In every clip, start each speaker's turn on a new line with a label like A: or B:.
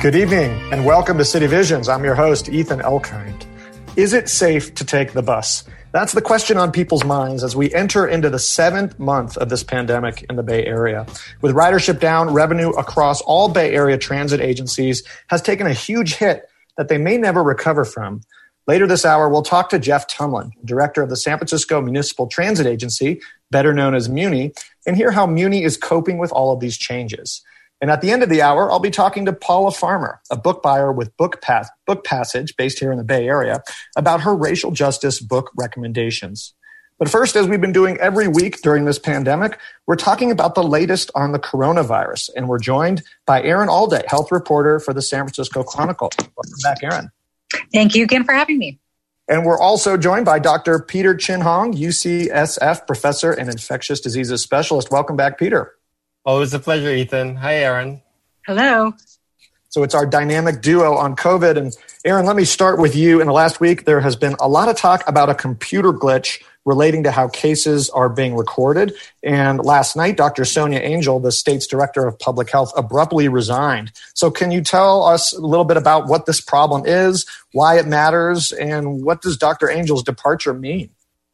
A: Good evening and welcome to City Visions. I'm your host, Ethan Elkind. Is it safe to take the bus? That's the question on people's minds as we enter into the 7th month of this pandemic in the Bay Area. With ridership down, revenue across all Bay Area transit agencies has taken a huge hit that they may never recover from. Later this hour, we'll talk to Jeff Tumlin, director of the San Francisco Municipal Transit Agency, better known as MUNI, and hear how MUNI is coping with all of these changes. And at the end of the hour, I'll be talking to Paula Farmer, a book buyer with Book Passage, based here in the Bay Area, about her racial justice book recommendations. But first, as we've been doing every week during this pandemic, we're talking about the latest on the coronavirus. And we're joined by Erin Allday, health reporter for the San Francisco Chronicle. Welcome back, Erin.
B: Thank you again for having me.
A: And we're also joined by Dr. Peter Chin Hong, UCSF professor and infectious diseases specialist. Welcome back, Peter.
C: Always a pleasure, Ethan. Hi, Erin.
B: Hello.
A: So it's our dynamic duo on COVID. And Erin, let me start with you. In the last week, there has been a lot of talk about a computer glitch relating to how cases are being recorded. And last night, Dr. Sonia Angel, the state's director of public health, abruptly resigned. So can you tell us a little bit about what this problem is, why it matters, and what does Dr. Angel's departure mean?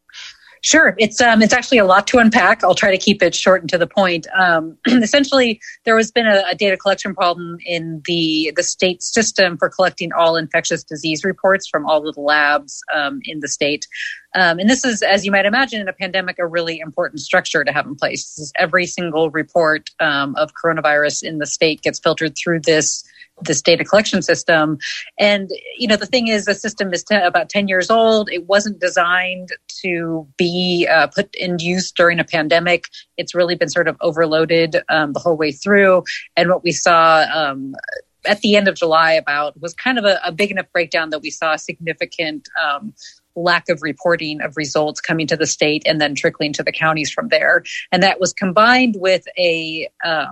B: Sure. It's actually a lot to unpack. I'll try to keep it short and to the point. Essentially, there has been a data collection problem in the state system for collecting all infectious disease reports from all of the labs in the state. And this is, as you might imagine, in a pandemic, a really important structure to have in place. This is every single report of coronavirus in the state gets filtered through this data collection system. And, you know, the thing is, the system is about 10 years old. It wasn't designed to be put in use during a pandemic. It's really been sort of overloaded the whole way through. And what we saw at the end of July was kind of a big enough breakdown that we saw a significant lack of reporting of results coming to the state and then trickling to the counties from there. And that was combined with an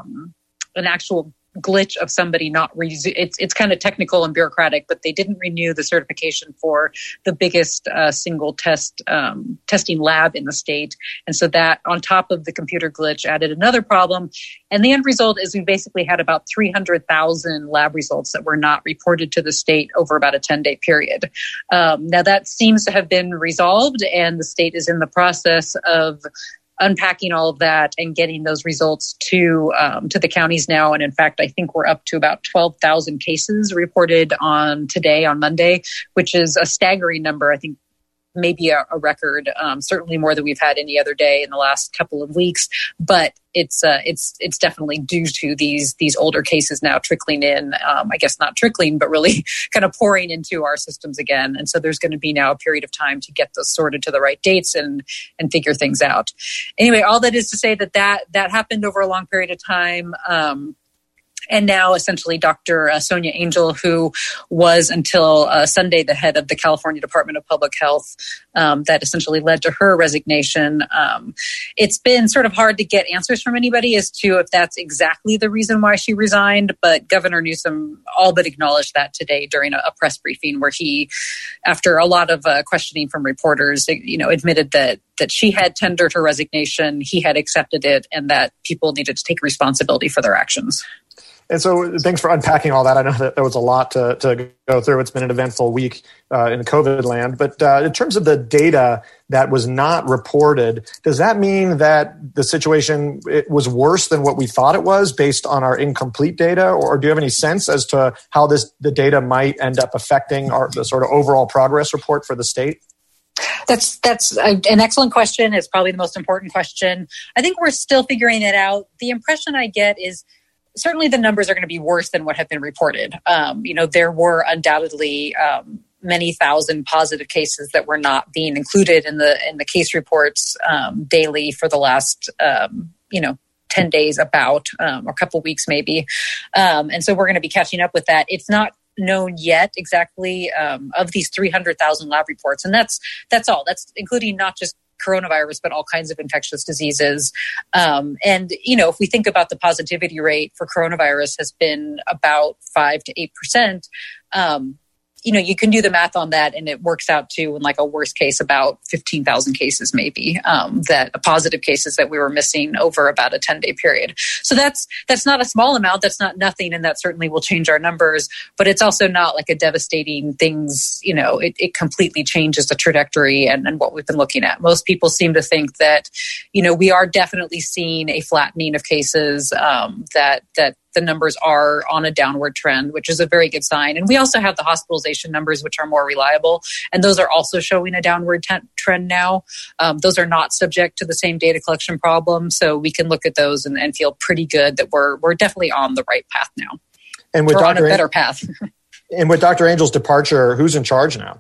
B: actual glitch of somebody not it's kind of technical and bureaucratic, but they didn't renew the certification for the biggest single testing lab in the state. And so that, on top of the computer glitch, added another problem. And the end result is we basically had about 300,000 lab results that were not reported to the state over about a 10-day period. Now that seems to have been resolved, and the state is in the process of unpacking all of that and getting those results to the counties now. And in fact, I think we're up to about 12,000 cases reported on Monday, which is a staggering number. I think maybe a record, certainly more than we've had any other day in the last couple of weeks. But it's definitely due to these older cases now trickling in. I guess not trickling, but really kind of pouring into our systems again. And so there's going to be now a period of time to get those sorted to the right dates and figure things out. Anyway, all that is to say that happened over a long period of time. And now, essentially, Dr. Sonia Angel, who was until Sunday the head of the California Department of Public Health, that essentially led to her resignation. It's been sort of hard to get answers from anybody as to if that's exactly the reason why she resigned. But Governor Newsom all but acknowledged that today during a press briefing, where he, after a lot of questioning from reporters, admitted that she had tendered her resignation, he had accepted it, and that people needed to take responsibility for their actions.
A: And so thanks for unpacking all that. I know that there was a lot to go through. It's been an eventful week in COVID land. But in terms of the data that was not reported, does that mean that the situation was worse than what we thought it was based on our incomplete data? Or do you have any sense as to how the data might end up affecting the sort of overall progress report for the state?
B: That's an excellent question. It's probably the most important question. I think we're still figuring it out. The impression I get is certainly the numbers are going to be worse than what have been reported. There were undoubtedly many thousand positive cases that were not being included in the case reports daily for the last 10 days or a couple weeks maybe. And so we're going to be catching up with that. It's not known yet exactly of these 300,000 lab reports, and that's all. That's including not just coronavirus, but all kinds of infectious diseases. If we think about the positivity rate for coronavirus has been about 5 to 8%. you can do the math on that, and it works out to, in like a worst case, about 15,000 cases maybe, that positive cases that we were missing over about a 10-day period. So that's not a small amount. That's not nothing, and that certainly will change our numbers. But it's also not like a devastating things. It completely changes the trajectory and what we've been looking at. Most people seem to think that, we are definitely seeing a flattening of cases, that the numbers are on a downward trend, which is a very good sign. And we also have the hospitalization numbers, which are more reliable. And those are also showing a downward trend now. Those are not subject to the same data collection problem. So we can look at those and feel pretty good that we're definitely on the right path now.
A: And with
B: we're on a better path.
A: And with Dr. Angel's departure, who's in charge now?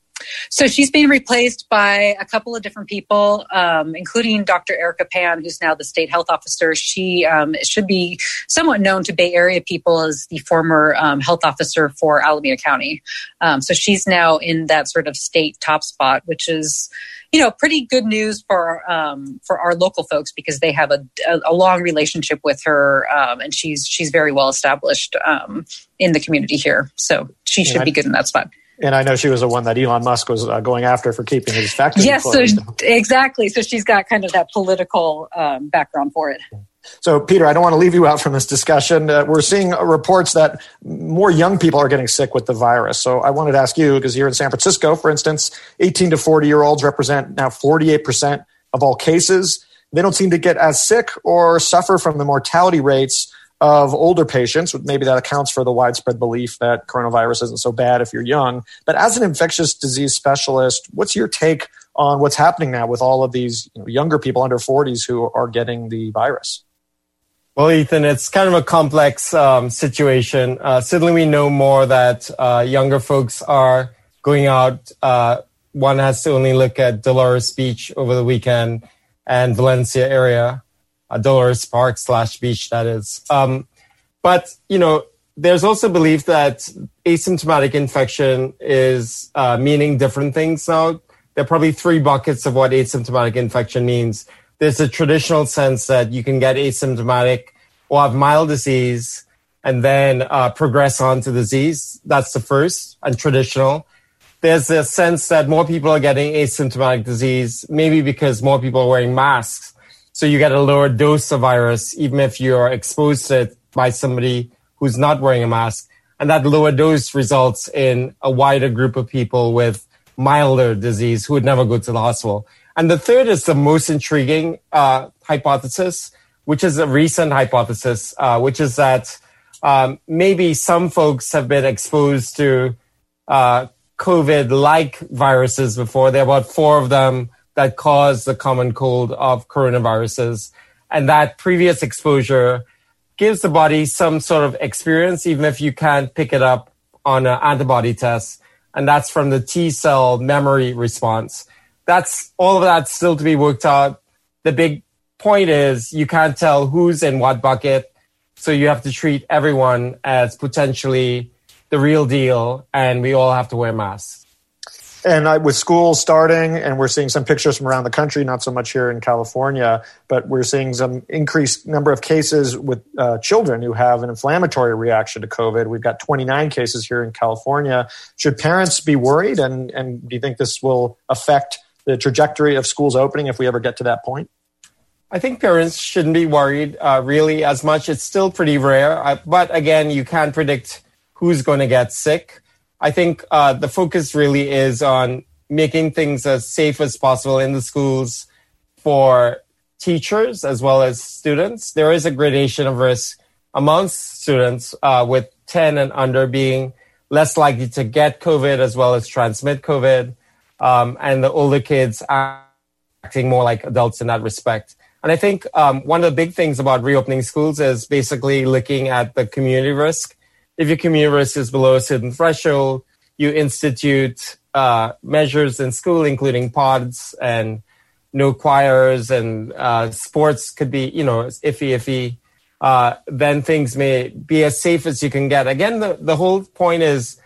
B: So she's being replaced by a couple of different people, including Dr. Erica Pan, who's now the state health officer. She should be somewhat known to Bay Area people as the former health officer for Alameda County. So she's now in that sort of state top spot, which is, pretty good news for our local folks, because they have a long relationship with her, and she's very well established in the community here. So she should be good in that spot.
A: And I know she was the one that Elon Musk was going after for keeping his factory closed.
B: So exactly. So she's got kind of that political background for it.
A: So, Peter, I don't want to leave you out from this discussion. We're seeing reports that more young people are getting sick with the virus. So I wanted to ask you, because here in San Francisco, for instance, 18 to 40-year-olds represent now 48% of all cases. They don't seem to get as sick or suffer from the mortality rates of older patients. Maybe that accounts for the widespread belief that coronavirus isn't so bad if you're young. But as an infectious disease specialist, what's your take on what's happening now with all of these younger people under 40s who are getting the virus?
C: Well, Ethan, it's kind of a complex situation. Certainly we know more that younger folks are going out. One has to only look at Dolores Beach over the weekend and Valencia area. Dolores Park / beach, that is. But, there's also belief that asymptomatic infection is meaning different things now. There are probably three buckets of what asymptomatic infection means. There's a traditional sense that you can get asymptomatic or have mild disease and then progress on to disease. That's the first and traditional. There's a sense that more people are getting asymptomatic disease, maybe because more people are wearing masks. So you get a lower dose of virus, even if you're exposed to it by somebody who's not wearing a mask. And that lower dose results in a wider group of people with milder disease who would never go to the hospital. And the third is the most intriguing hypothesis, which is a recent hypothesis, which is that maybe some folks have been exposed to COVID-like viruses before. There are about 4 of them that cause the common cold of coronaviruses. And that previous exposure gives the body some sort of experience, even if you can't pick it up on an antibody test. And that's from the T-cell memory response. That's all of that still to be worked out. The big point is you can't tell who's in what bucket. So you have to treat everyone as potentially the real deal. And we all have to wear masks.
A: And with schools starting, and we're seeing some pictures from around the country, not so much here in California, but we're seeing some increased number of cases with children who have an inflammatory reaction to COVID. We've got 29 cases here in California. Should parents be worried? And do you think this will affect the trajectory of schools opening if we ever get to that point?
C: I think parents shouldn't be worried really as much. It's still pretty rare. But again, you can't predict who's going to get sick. I think the focus really is on making things as safe as possible in the schools for teachers as well as students. There is a gradation of risk amongst students with 10 and under being less likely to get COVID as well as transmit COVID, and the older kids acting more like adults in that respect. And I think one of the big things about reopening schools is basically looking at the community risk. If your community risk is below a certain threshold, you institute measures in school, including pods and no choirs, and sports could be, iffy. Then things may be as safe as you can get. Again, the whole point is,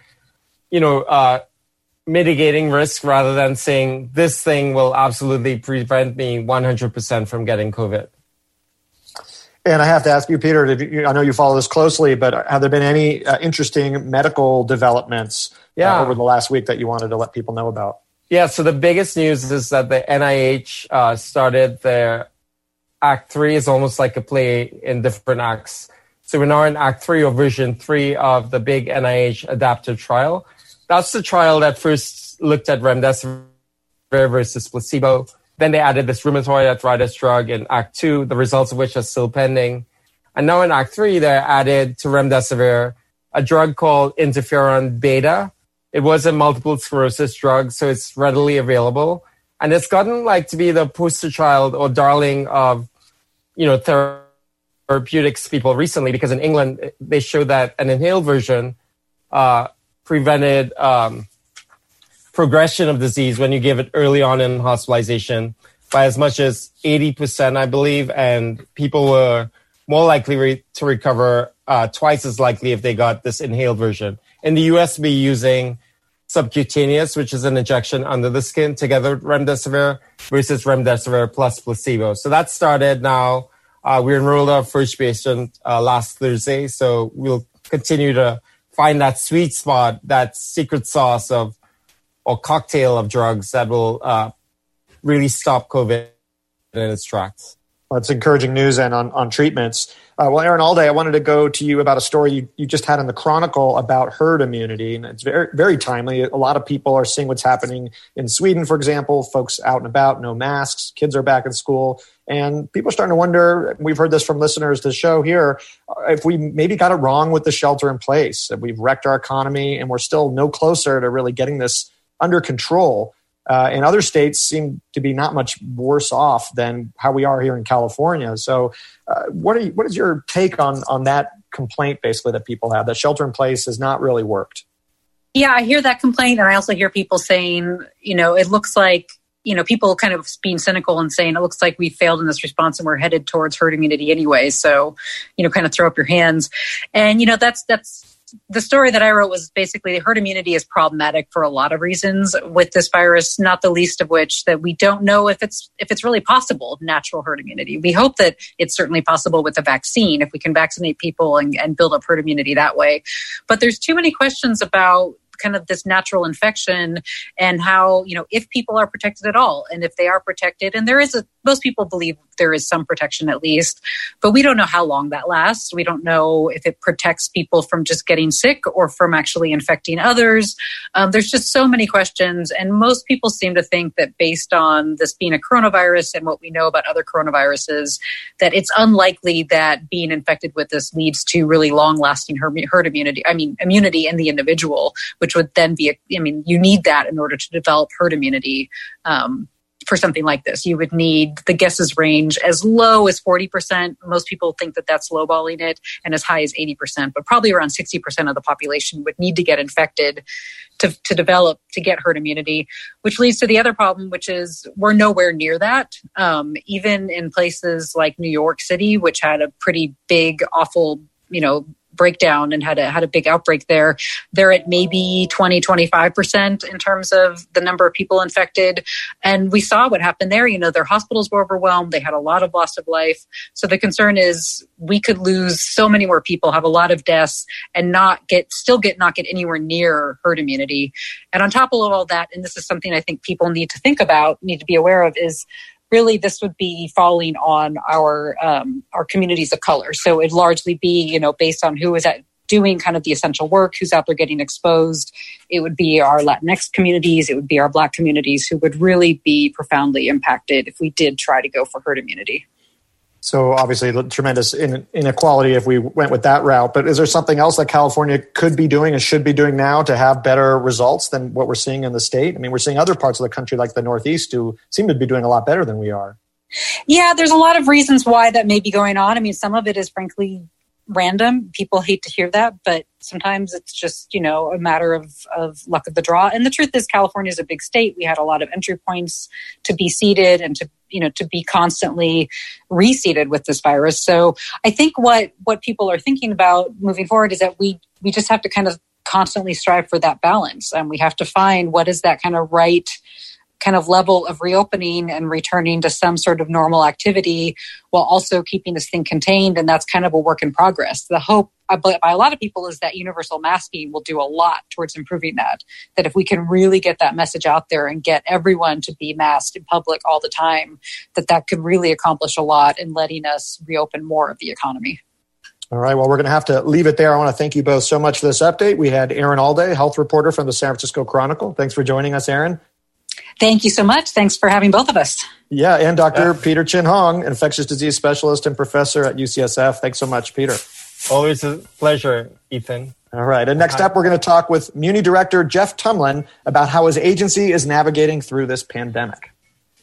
C: mitigating risk rather than saying this thing will absolutely prevent me 100% from getting COVID.
A: And I have to ask you, Peter, I know you follow this closely, but have there been any interesting medical developments over the last week that you wanted to let people know about?
C: Yeah, so the biggest news is that the NIH started their Act 3 is almost like a play in different acts. So we're now in Act 3 or version 3 of the big NIH adaptive trial. That's the trial that first looked at remdesivir versus placebo. Then they added this rheumatoid arthritis drug in Act 2, the results of which are still pending. And now in Act 3, they added to remdesivir a drug called interferon beta. It was a multiple sclerosis drug, so it's readily available. And it's gotten to be the poster child or darling of, therapeutics people recently, because in England, they showed that an inhaled version prevented progression of disease when you give it early on in hospitalization by as much as 80%, I believe, and people were more likely to recover, twice as likely if they got this inhaled version. In the US, we're using subcutaneous, which is an injection under the skin together with remdesivir versus remdesivir plus placebo. So that started now. We enrolled our first patient last Thursday, so we'll continue to find that sweet spot, that secret sauce or cocktail of drugs that will really stop COVID in its tracks.
A: Well, that's encouraging news and on treatments. Well, Aaron Alday, I wanted to go to you about a story you just had in the Chronicle about herd immunity, and it's very, very timely. A lot of people are seeing what's happening in Sweden, for example, folks out and about, no masks, kids are back in school, and people are starting to wonder, we've heard this from listeners to the show here, if we maybe got it wrong with the shelter in place, that we've wrecked our economy and we're still no closer to really getting this under control. And other states seem to be not much worse off than how we are here in California. So what is your take on that complaint, basically, that people have, that shelter in place has not really worked?
B: Yeah, I hear that complaint. And I also hear people saying, it looks like, people kind of being cynical and saying, it looks like we failed in this response and we're headed towards herd immunity anyway. So, kind of throw up your hands. And, that's the story that I wrote was basically herd immunity is problematic for a lot of reasons with this virus, not the least of which that we don't know if it's really possible, natural herd immunity. We hope that it's certainly possible with a vaccine, if we can vaccinate people and build up herd immunity that way. But there's too many questions about kind of this natural infection and how, if people are protected at all, and if they are protected, and most people believe there is some protection at least, but we don't know how long that lasts. We don't know if it protects people from just getting sick or from actually infecting others. There's just so many questions. And most people seem to think that based on this being a coronavirus and what we know about other coronaviruses, that it's unlikely that being infected with this leads to really long-lasting herd immunity. Immunity in the individual, which would then be, you need that in order to develop herd immunity. For something like this, you would need, the guesses range as low as 40%. Most people think that that's lowballing it, and as high as 80%, but probably around 60% of the population would need to get infected to get herd immunity, which leads to the other problem, which is we're nowhere near that. Even in places like New York City, which had a pretty big, awful, breakdown and had a big outbreak there. They're at maybe 20-25% in terms of the number of people infected. And we saw what happened there. Their hospitals were overwhelmed. They had a lot of loss of life. So the concern is we could lose so many more people, have a lot of deaths, and not get anywhere near herd immunity. And on top of all that, and this is something I think people need to be aware of, is really this would be falling on our communities of color. So it'd largely be, based on who is doing kind of the essential work, who's out there getting exposed. It would be our Latinx communities. It would be our Black communities who would really be profoundly impacted if we did try to go for herd immunity.
A: So obviously tremendous inequality if we went with that route. But is there something else that California could be doing and should be doing now to have better results than what we're seeing in the state? We're seeing other parts of the country like the Northeast who seem to be doing a lot better than we are.
B: Yeah, there's a lot of reasons why that may be going on. Some of it is frankly random. People hate to hear that, but sometimes it's just, a matter of luck of the draw. And the truth is California is a big state. We had a lot of entry points to be seeded and to be constantly reseeded with this virus. So I think what people are thinking about moving forward is that we just have to kind of constantly strive for that balance. And we have to find what is that kind of right kind of level of reopening and returning to some sort of normal activity while also keeping this thing contained. And that's kind of a work in progress. The hope by a lot of people is that universal masking will do a lot towards improving that. That if we can really get that message out there and get everyone to be masked in public all the time, that could really accomplish a lot in letting us reopen more of the economy.
A: All right. Well, we're going to have to leave it there. I want to thank you both so much for this update. We had Erin Allday, health reporter from the San Francisco Chronicle. Thanks for joining us, Erin.
B: Thank you so much. Thanks for having both of us.
A: Yeah, and Dr. Peter Chin Hong, infectious disease specialist and professor at UCSF. Thanks so much, Peter.
C: Always a pleasure, Ethan.
A: All right. And next up, we're going to talk with Muni Director Jeff Tumlin about how his agency is navigating through this pandemic.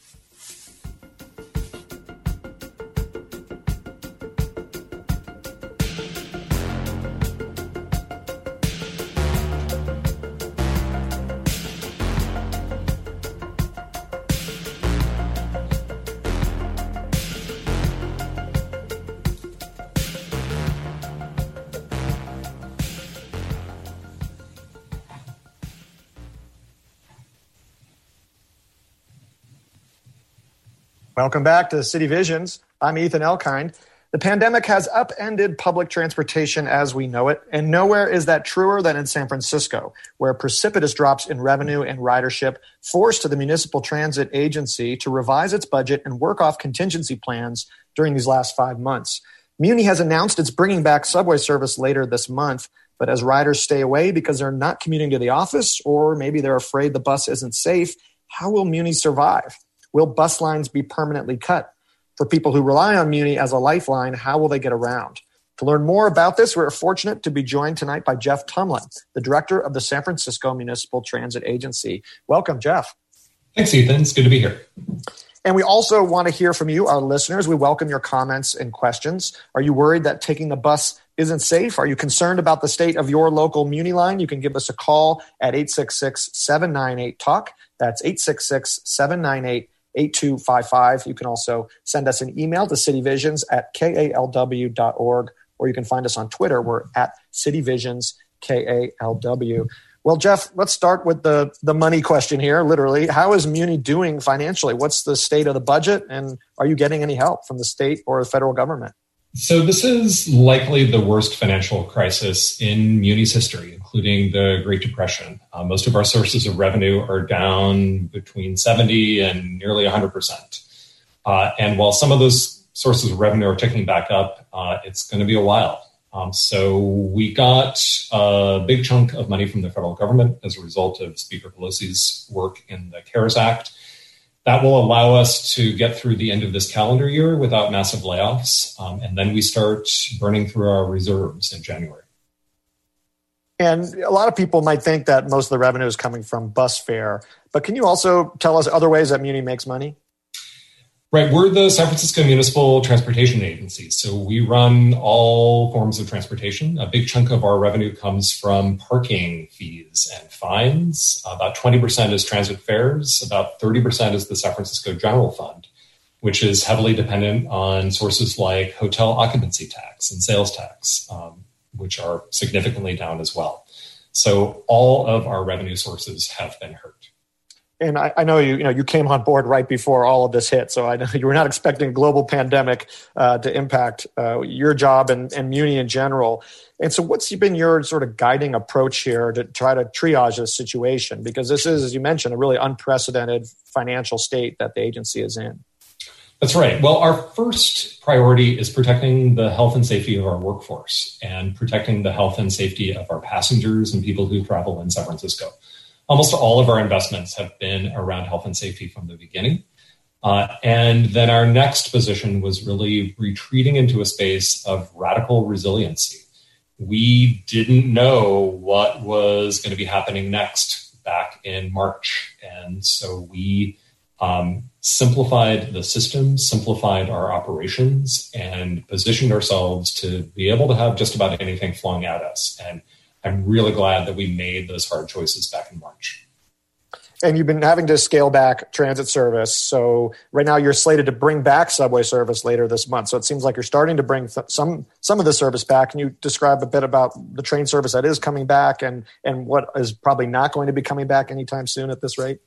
A: Welcome back to City Visions. I'm Ethan Elkind. The pandemic has upended public transportation as we know it, and nowhere is that truer than in San Francisco, where precipitous drops in revenue and ridership forced the Municipal Transit Agency to revise its budget and work off contingency plans during these last 5 months. Muni has announced it's bringing back subway service later this month, but as riders stay away because they're not commuting to the office or maybe they're afraid the bus isn't safe, how will Muni survive? Will bus lines be permanently cut? For people who rely on Muni as a lifeline, how will they get around? To learn more about this, we're fortunate to be joined tonight by Jeff Tumlin, the director of the San Francisco Municipal Transit Agency. Welcome, Jeff.
D: Thanks, Ethan. It's good to be here.
A: And we also want to hear from you, our listeners. We welcome your comments and questions. Are you worried that taking the bus isn't safe? Are you concerned about the state of your local Muni line? You can give us a call at 866-798-TALK. That's 866-798-8255. You can also send us an email to cityvisions@kalw.org, or you can find us on Twitter. We're at cityvisionskalw. Well, Jeff, let's start with the money question here, literally. How is Muni doing financially? What's the state of the budget, and are you getting any help from the state or the federal government?
D: So this is likely the worst financial crisis in Muni's history, including the Great Depression. Most of our sources of revenue are down between 70 and nearly 100%. And while some of those sources of revenue are ticking back up, it's going to be a while. So we got a big chunk of money from the federal government as a result of Speaker Pelosi's work in the CARES Act. That will allow us to get through the end of this calendar year without massive layoffs. And then we start burning through our reserves in January.
A: And a lot of people might think that most of the revenue is coming from bus fare. But can you also tell us other ways that Muni makes money?
D: Right. We're the San Francisco Municipal Transportation Agency. So we run all forms of transportation. A big chunk of our revenue comes from parking fees and fines. About 20% is transit fares. About 30% is the San Francisco General Fund, which is heavily dependent on sources like hotel occupancy tax and sales tax, which are significantly down as well. So all of our revenue sources have been hurt.
A: And I know you came on board right before all of this hit, so I know you were not expecting a global pandemic to impact your job and Muni in general. And so what's been your sort of guiding approach here to try to triage this situation? Because this is, as you mentioned, a really unprecedented financial state that the agency is in.
D: That's right. Well, our first priority is protecting the health and safety of our workforce and protecting the health and safety of our passengers and people who travel in San Francisco. Almost all of our investments have been around health and safety from the beginning. And then our next position was really retreating into a space of radical resiliency. We didn't know what was going to be happening next back in March. And so we simplified the system, simplified our operations, and positioned ourselves to be able to have just about anything flung at us. And I'm really glad that we made those hard choices back in March.
A: And you've been having to scale back transit service. So right now you're slated to bring back subway service later this month. So it seems like you're starting to bring some of the service back. Can you describe a bit about the train service that is coming back and what is probably not going to be coming back anytime soon at this rate?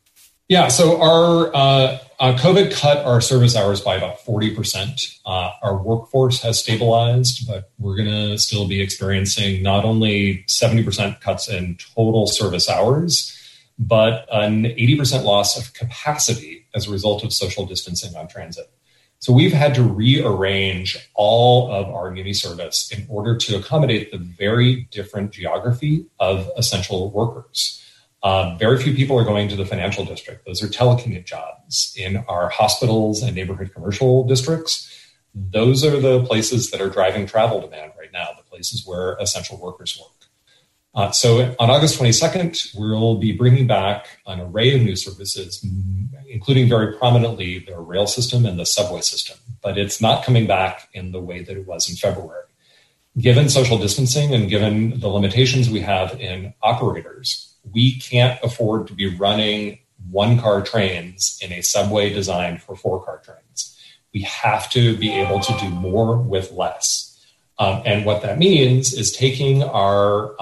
D: Yeah, so our COVID cut our service hours by about 40%. Our workforce has stabilized, but we're going to still be experiencing not only 70% cuts in total service hours, but an 80% loss of capacity as a result of social distancing on transit. So we've had to rearrange all of our Muni service in order to accommodate the very different geography of essential workers. Very few people are going to the financial district. Those are telecommute jobs. In our hospitals and neighborhood commercial districts, those are the places that are driving travel demand right now, the places where essential workers work. So on August 22nd, we'll be bringing back an array of new services, including very prominently the rail system and the subway system. But it's not coming back in the way that it was in February. Given social distancing and given the limitations we have in operators, we can't afford to be running one-car trains in a subway designed for four-car trains. We have to be able to do more with less. And what that means is taking our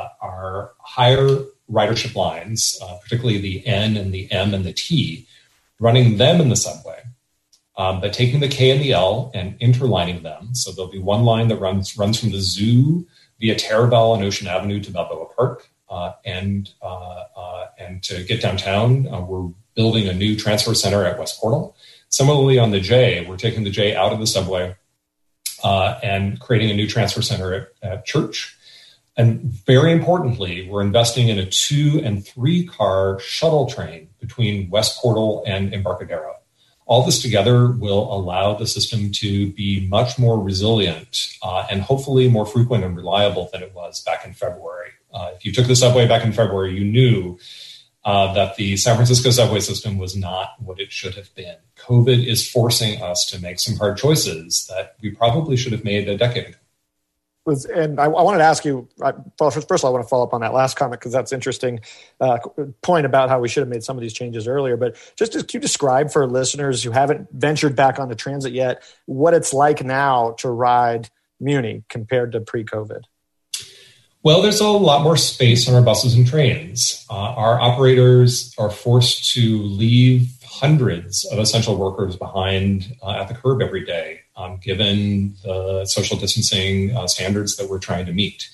D: higher ridership lines, particularly the N and the M and the T, running them in the subway, but taking the K and the L and interlining them. So there'll be one line that runs from the zoo via Taraval and Ocean Avenue to Balboa Park. And to get downtown, we're building a new transfer center at West Portal. Similarly, on the J, we're taking the J out of the subway and creating a new transfer center at Church. And very importantly, we're investing in a 2- and 3-car shuttle train between West Portal and Embarcadero. All this together will allow the system to be much more resilient and hopefully more frequent and reliable than it was back in February. If you took the subway back in February, you knew that the San Francisco subway system was not what it should have been. COVID is forcing us to make some hard choices that we probably should have made a decade ago.
A: And I wanted to ask you, first of all, I want to follow up on that last comment because that's an interesting point about how we should have made some of these changes earlier. But just can you describe for listeners who haven't ventured back onto transit yet, what it's like now to ride Muni compared to pre-COVID?
D: Well, there's a lot more space on our buses and trains. Our operators are forced to leave hundreds of essential workers behind at the curb every day, given the social distancing standards that we're trying to meet.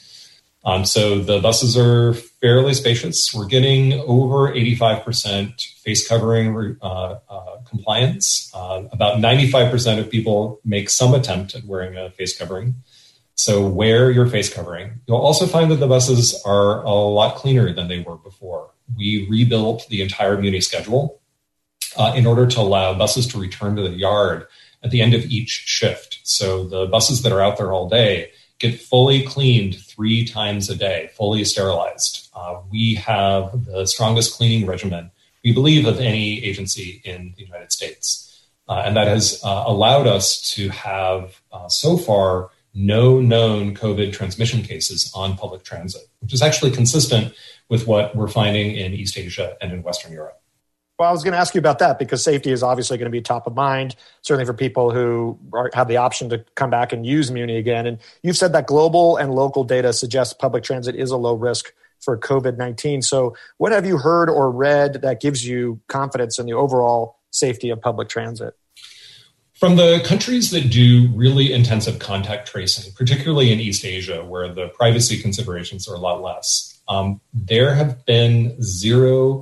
D: So the buses are fairly spacious. We're getting over 85% face covering compliance. About 95% of people make some attempt at wearing a face covering. So wear your face covering. You'll also find that the buses are a lot cleaner than they were before. We rebuilt the entire Muni schedule in order to allow buses to return to the yard at the end of each shift. So the buses that are out there all day get fully cleaned 3 times a day, fully sterilized. We have the strongest cleaning regimen, we believe, of any agency in the United States. And that has allowed us to have so far no known COVID transmission cases on public transit, which is actually consistent with what we're finding in East Asia and in Western Europe.
A: Well, I was going to ask you about that because safety is obviously going to be top of mind, certainly for people who have the option to come back and use Muni again. And you've said that global and local data suggests public transit is a low risk for COVID-19. So what have you heard or read that gives you confidence in the overall safety of public transit?
D: From the countries that do really intensive contact tracing, particularly in East Asia, where the privacy considerations are a lot less, there have been zero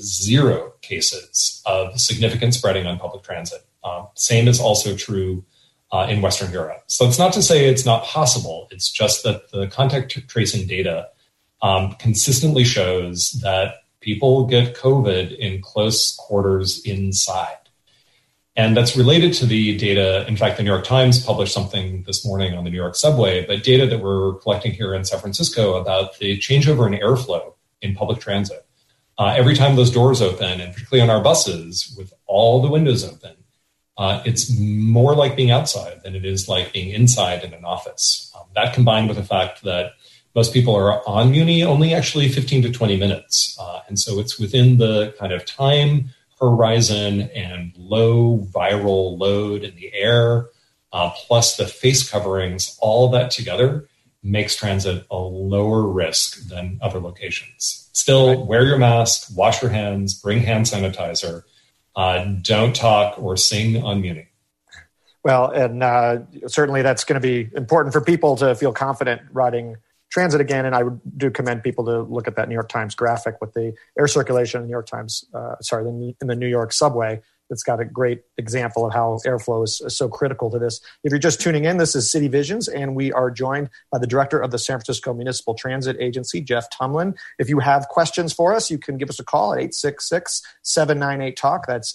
D: cases of significant spreading on public transit. Same is also true in Western Europe. So it's not to say it's not possible. It's just that the contact tracing data consistently shows that people get COVID in close quarters inside. And that's related to the data. In fact, the New York Times published something this morning on the New York subway, but data that we're collecting here in San Francisco about the changeover in airflow in public transit. Every time those doors open, and particularly on our buses with all the windows open, it's more like being outside than it is like being inside in an office. That combined with the fact that most people are on Muni only actually 15 to 20 minutes. And so it's within the kind of time horizon and low viral load in the air, plus the face coverings, all that together makes transit a lower risk than other locations. Still, wear your mask, wash your hands, bring hand sanitizer, don't talk or sing on Muni.
A: Well, and certainly that's going to be important for people to feel confident riding transit again. And I do commend people to look at that New York Times graphic with the air circulation in the New York Times, in the New York subway. It's got a great example of how airflow is so critical to this. If you're just tuning in, this is City Visions, and we are joined by the director of the San Francisco Municipal Transit Agency, Jeff Tumlin. If you have questions for us, you can give us a call at 866-798-TALK. That's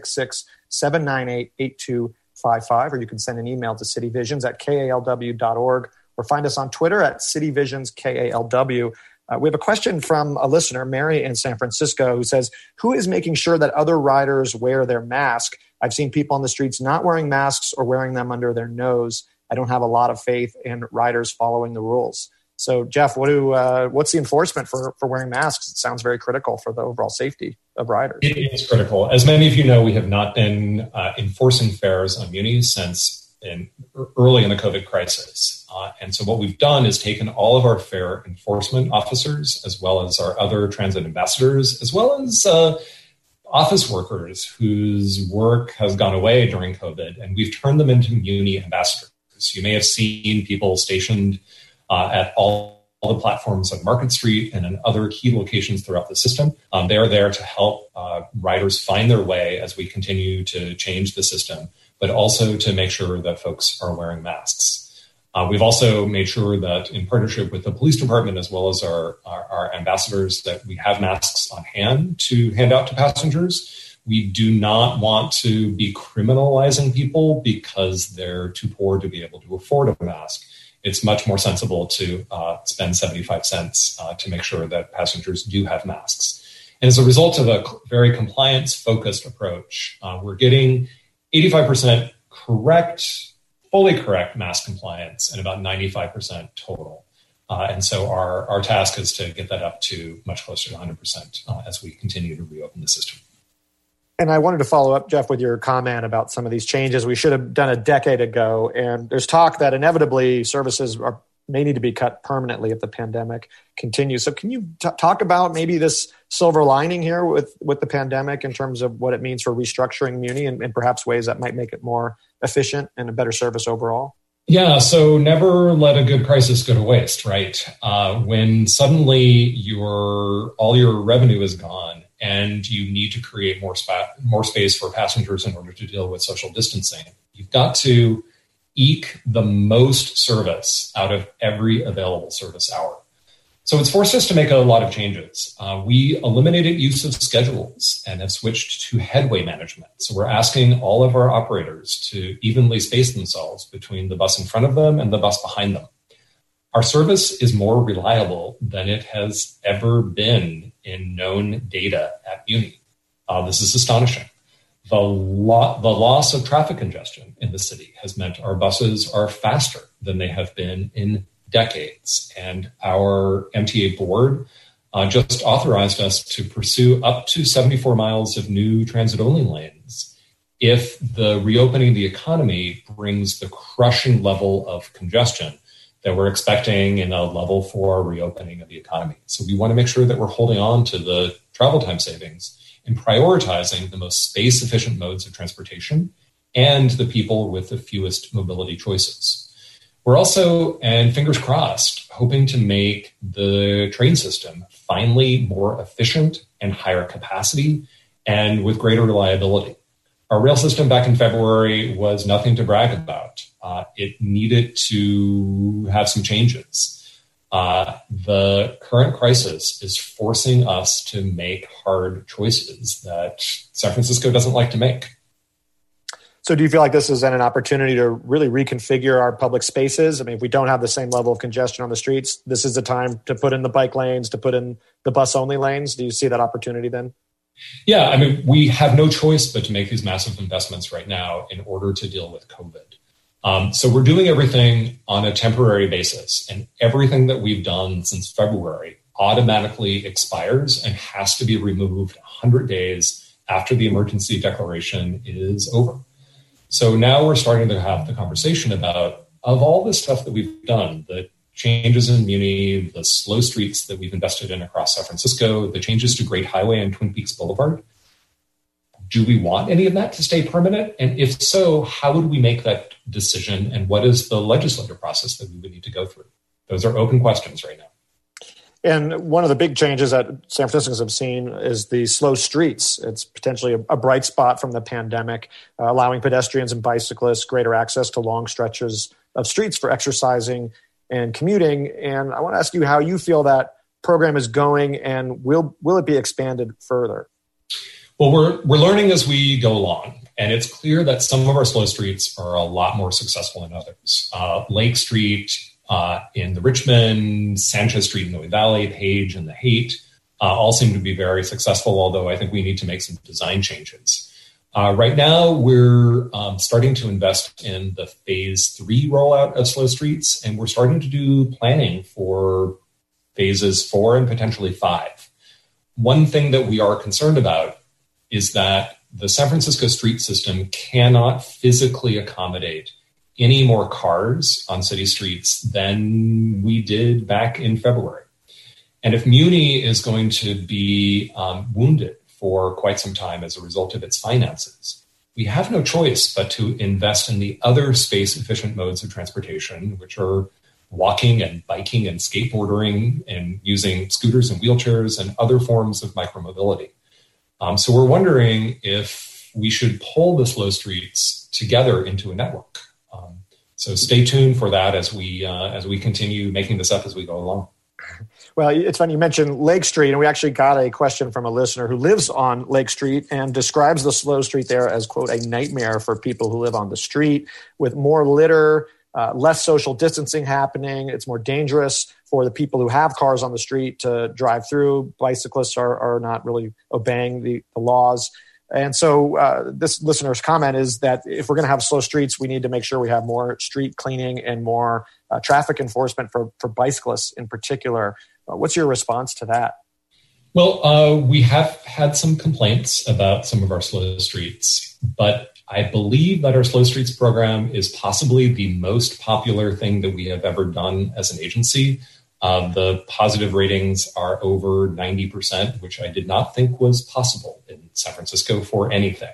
A: 866-798-8255, or you can send an email to cityvisions@kalw.org, or find us on Twitter at cityvisionskalw. We have a question from a listener, Mary in San Francisco, who says, who is making sure that other riders wear their mask? I've seen people on the streets not wearing masks or wearing them under their nose. I don't have a lot of faith in riders following the rules. So, Jeff, what's the enforcement for wearing masks? It sounds very critical for the overall safety of riders.
D: It is critical. As many of you know, we have not been enforcing fares on Muni since early in the COVID crisis. And so what we've done is taken all of our fare enforcement officers, as well as our other transit ambassadors, as well as office workers whose work has gone away during COVID, and we've turned them into Muni ambassadors. You may have seen people stationed at all the platforms on Market Street and in other key locations throughout the system. They are there to help riders find their way as we continue to change the system, but also to make sure that folks are wearing masks. We've also made sure that in partnership with the police department, as well as our ambassadors, that we have masks on hand to hand out to passengers. We do not want to be criminalizing people because they're too poor to be able to afford a mask. It's much more sensible to spend 75 cents to make sure that passengers do have masks. And as a result of a very compliance-focused approach, we're getting 85% fully correct mask compliance, and about 95% total. And so our task is to get that up to much closer to 100% as we continue to reopen the system.
A: And I wanted to follow up, Jeff, with your comment about some of these changes we should have done a decade ago. And there's talk that inevitably services may need to be cut permanently if the pandemic continues. So can you talk about maybe this silver lining here with the pandemic in terms of what it means for restructuring Muni and perhaps ways that might make it more efficient and a better service overall?
D: Yeah, so never let a good crisis go to waste, right? When suddenly all your revenue is gone and you need to create more space for passengers in order to deal with social distancing, you've got to eke the most service out of every available service hour. So it's forced us to make a lot of changes. We eliminated use of schedules and have switched to headway management. So we're asking all of our operators to evenly space themselves between the bus in front of them and the bus behind them. Our service is more reliable than it has ever been in known data at Muni. This is astonishing. The loss of traffic congestion in the city has meant our buses are faster than they have been in decades. And our MTA board just authorized us to pursue up to 74 miles of new transit-only lanes if the reopening of the economy brings the crushing level of congestion that we're expecting in a level 4 reopening of the economy. So we want to make sure that we're holding on to the travel time savings and prioritizing the most space-efficient modes of transportation and the people with the fewest mobility choices. We're also, and fingers crossed, hoping to make the train system finally more efficient and higher capacity and with greater reliability. Our rail system back in February was nothing to brag about. It needed to have some changes. The current crisis is forcing us to make hard choices that San Francisco doesn't like to make.
A: So do you feel like this is an opportunity to really reconfigure our public spaces? I mean, if we don't have the same level of congestion on the streets, this is the time to put in the bike lanes, to put in the bus-only lanes. Do you see that opportunity then?
D: Yeah, I mean, we have no choice but to make these massive investments right now in order to deal with COVID. So we're doing everything on a temporary basis, and everything that we've done since February automatically expires and has to be removed 100 days after the emergency declaration is over. So now we're starting to have the conversation about, of all the stuff that we've done, the changes in Muni, the slow streets that we've invested in across San Francisco, the changes to Great Highway and Twin Peaks Boulevard. Do we want any of that to stay permanent? And if so, how would we make that decision? And what is the legislative process that we would need to go through? Those are open questions right now.
A: And one of the big changes that San Franciscans have seen is the slow streets. It's potentially a bright spot from the pandemic, allowing pedestrians and bicyclists greater access to long stretches of streets for exercising and commuting. And I want to ask you how you feel that program is going, and will it be expanded further?
D: Well, we're learning as we go along, and it's clear that some of our slow streets are a lot more successful than others. Lake Street in the Richmond, Sanchez Street in the Noe Valley, Page and the Haight all seem to be very successful, although I think we need to make some design changes. Right now, we're starting to invest in the phase 3 rollout of slow streets, and we're starting to do planning for phases 4 and potentially 5. One thing that we are concerned about is that the San Francisco street system cannot physically accommodate any more cars on city streets than we did back in February. And if Muni is going to be wounded for quite some time as a result of its finances, we have no choice but to invest in the other space-efficient modes of transportation, which are walking and biking and skateboarding and using scooters and wheelchairs and other forms of micromobility. So we're wondering if we should pull the slow streets together into a network. So stay tuned for that as we continue making this up as we go along.
A: Well, it's funny you mentioned Lake Street, and we actually got a question from a listener who lives on Lake Street and describes the slow street there as, quote, a nightmare for people who live on the street, with more litter, less social distancing happening. It's more dangerous for the people who have cars on the street to drive through. Bicyclists are not really obeying the laws. And so this listener's comment is that if we're going to have slow streets, we need to make sure we have more street cleaning and more traffic enforcement for bicyclists in particular. What's your response to that?
D: Well, we have had some complaints about some of our slow streets, but I believe that our Slow Streets program is possibly the most popular thing that we have ever done as an agency. The positive ratings are over 90%, which I did not think was possible in San Francisco for anything.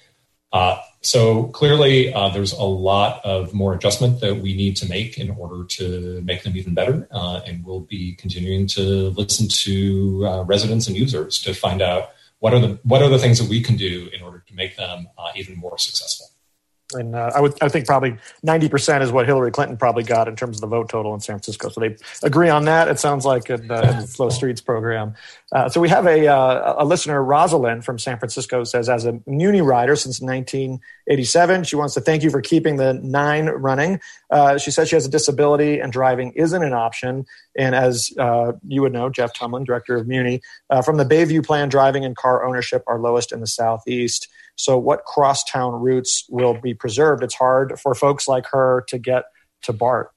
D: So clearly, there's a lot of more adjustment that we need to make in order to make them even better. And we'll be continuing to listen to residents and users to find out what are the things that we can do in order to make them even more successful.
A: And I think probably 90% is what Hillary Clinton probably got in terms of the vote total in San Francisco. So they agree on that, it sounds like, in the Slow Streets program. So we have a listener, Rosalind from San Francisco, says, as a Muni rider since 1987, she wants to thank you for keeping the 9 running. She says she has a disability and driving isn't an option. And as you would know, Jeff Tumlin, director of Muni, from the Bayview plan, driving and car ownership are lowest in the Southeast. So what crosstown routes will be preserved? It's hard for folks like her to get to BART.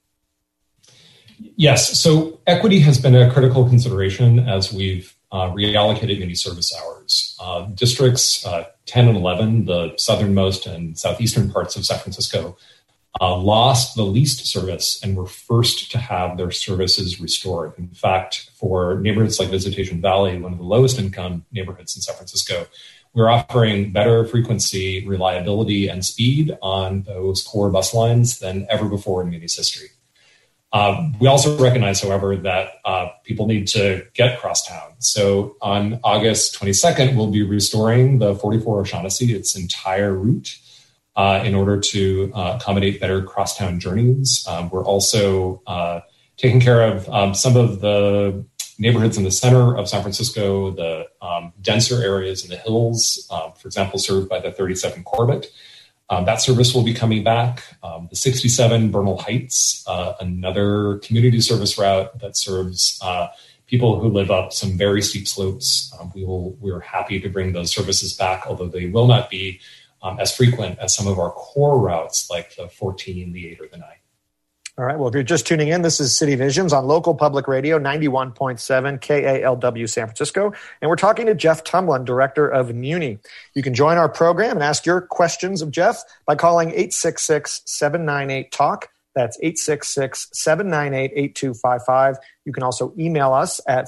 D: Yes. So equity has been a critical consideration as we've reallocated Muni service hours. Districts 10 and 11, the southernmost and southeastern parts of San Francisco, lost the least service and were first to have their services restored. In fact, for neighborhoods like Visitation Valley, one of the lowest income neighborhoods in San Francisco, we're offering better frequency, reliability, and speed on those core bus lines than ever before in Muni's history. We also recognize, however, that people need to get crosstown. So on August 22nd, we'll be restoring the 44 O'Shaughnessy, its entire route, in order to accommodate better crosstown journeys. We're also taking care of some of the neighborhoods in the center of San Francisco, the denser areas in the hills, for example, served by the 37 Corbett. That service will be coming back. The 67 Bernal Heights, another community service route that serves people who live up some very steep slopes. We're happy to bring those services back, although they will not be as frequent as some of our core routes like the 14, the 8, or the 9.
A: All right. Well, if you're just tuning in, this is City Visions on local public radio, 91.7 KALW San Francisco. And we're talking to Jeff Tumlin, director of Muni. You can join our program and ask your questions of Jeff by calling 866-798-TALK. That's 866-798-8255. You can also email us at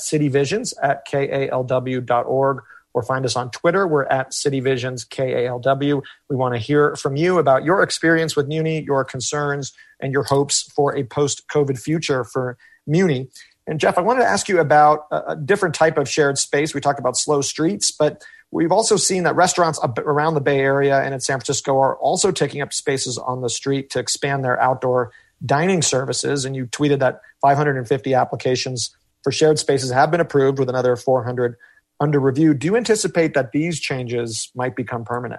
A: cityvisions@kalw.org or find us on Twitter. We're at cityvisionskalw. We want to hear from you about your experience with Muni, your concerns, and your hopes for a post-COVID future for Muni. And Jeff, I wanted to ask you about a different type of shared space. We talked about slow streets, but we've also seen that restaurants around the Bay Area and in San Francisco are also taking up spaces on the street to expand their outdoor dining services. And you tweeted that 550 applications for shared spaces have been approved with another 400 under review. Do you anticipate that these changes might become permanent?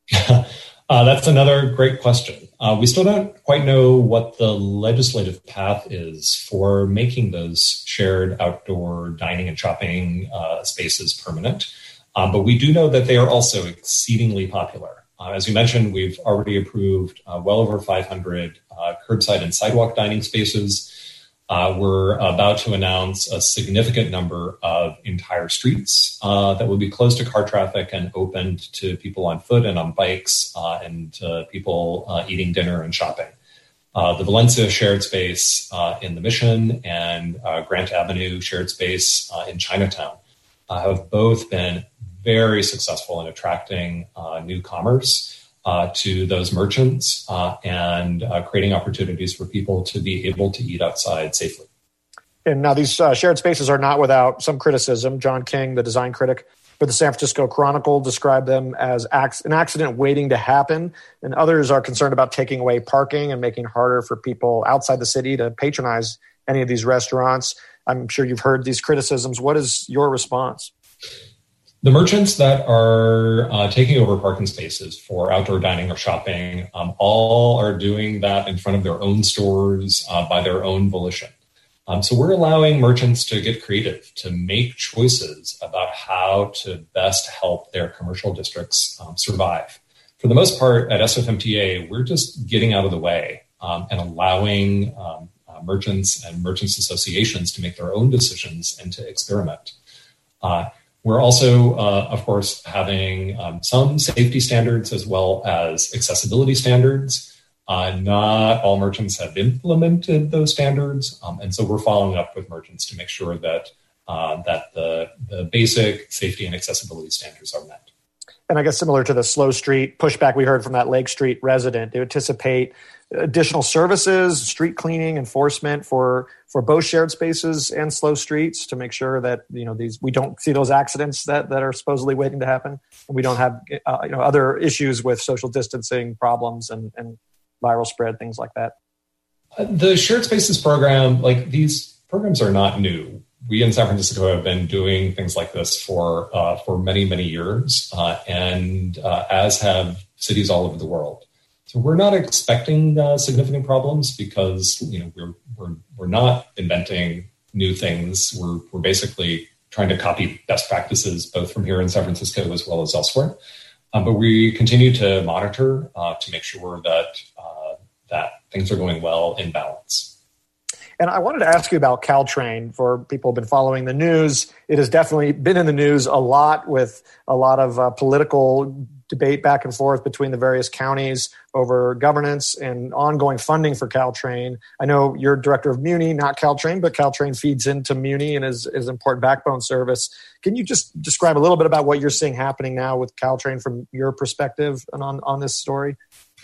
D: That's another great question. We still don't quite know what the legislative path is for making those shared outdoor dining and shopping spaces permanent. But we do know that they are also exceedingly popular. As you mentioned, we've already approved well over 500 curbside and sidewalk dining spaces. We're about to announce a significant number of entire streets that will be closed to car traffic and opened to people on foot and on bikes and people eating dinner and shopping. The Valencia shared space in the Mission and Grant Avenue shared space in Chinatown have both been very successful in attracting new commerce to those merchants and creating opportunities for people to be able to eat outside safely.
A: And now these shared spaces are not without some criticism. John King, the design critic for the San Francisco Chronicle, described them as an accident waiting to happen. And others are concerned about taking away parking and making it harder for people outside the city to patronize any of these restaurants. I'm sure you've heard these criticisms. What is your response?
D: The merchants that are taking over parking spaces for outdoor dining or shopping all are doing that in front of their own stores by their own volition. So we're allowing merchants to get creative, to make choices about how to best help their commercial districts survive. For the most part, at SFMTA, we're just getting out of the way and allowing merchants and merchants associations to make their own decisions and to experiment. We're also, of course, having some safety standards as well as accessibility standards. Not all merchants have implemented those standards, and so we're following up with merchants to make sure that the basic safety and accessibility standards are met.
A: And I guess similar to the slow street pushback we heard from that Lake Street resident, do you anticipate additional services, street cleaning, enforcement for both shared spaces and slow streets to make sure that we don't see those accidents that are supposedly waiting to happen, and we don't have other issues with social distancing problems and viral spread, things like that?
D: The shared spaces program, these programs are not new. We in San Francisco have been doing things like this for many, many years, and as have cities all over the world. So we're not expecting significant problems because we're not inventing new things. We're basically trying to copy best practices both from here in San Francisco as well as elsewhere. But we continue to monitor to make sure that things are going well in balance.
A: And I wanted to ask you about Caltrain. For people who've been following the news, it has definitely been in the news a lot with a lot of political debate back and forth between the various counties over governance and ongoing funding for Caltrain. I know you're director of Muni, not Caltrain, but Caltrain feeds into Muni and is an important backbone service. Can you just describe a little bit about what you're seeing happening now with Caltrain from your perspective and on this story?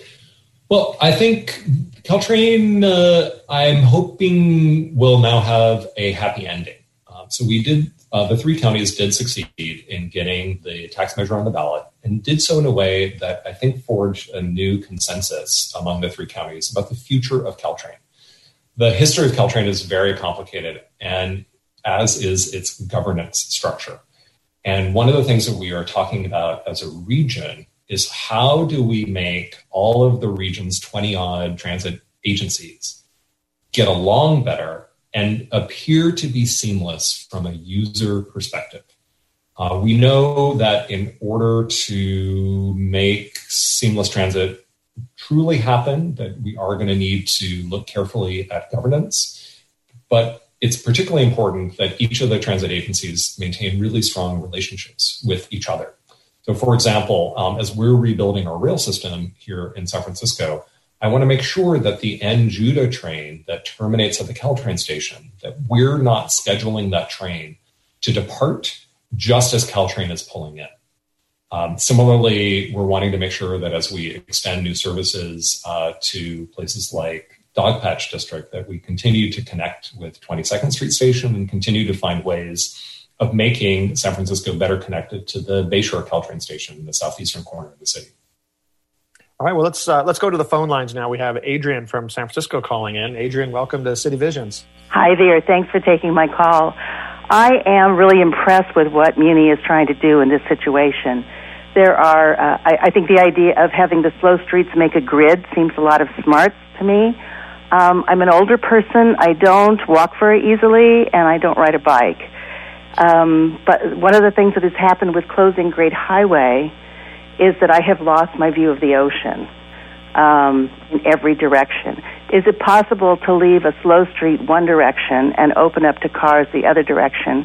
D: Well, I think Caltrain, I'm hoping, will now have a happy ending. So we did, the three counties did succeed in getting the tax measure on the ballot and did so in a way that I think forged a new consensus among the three counties about the future of Caltrain. The history of Caltrain is very complicated, and as is its governance structure. And one of the things that we are talking about as a region is how do we make all of the region's 20-odd transit agencies get along better and appear to be seamless from a user perspective. We know that in order to make seamless transit truly happen, that we are going to need to look carefully at governance, but it's particularly important that each of the transit agencies maintain really strong relationships with each other. So, for example, as we're rebuilding our rail system here in San Francisco, I want to make sure that the NJUDA train that terminates at the Caltrain station, that we're not scheduling that train to depart just as Caltrain is pulling in. Similarly, we're wanting to make sure that as we extend new services to places like Dogpatch District, that we continue to connect with 22nd Street Station and continue to find ways of making San Francisco better connected to the Bayshore Caltrain station in the southeastern corner of the city.
A: All right, well, let's go to the phone lines now. We have Adrian from San Francisco calling in. Adrian, welcome to City Visions.
E: Hi there. Thanks for taking my call. I am really impressed with what Muni is trying to do in this situation. There are, I think the idea of having the slow streets make a grid seems a lot of smarts to me. I'm an older person. I don't walk very easily, and I don't ride a bike. But one of the things that has happened with closing Great Highway is that I have lost my view of the ocean in every direction. Is it possible to leave a slow street one direction and open up to cars the other direction?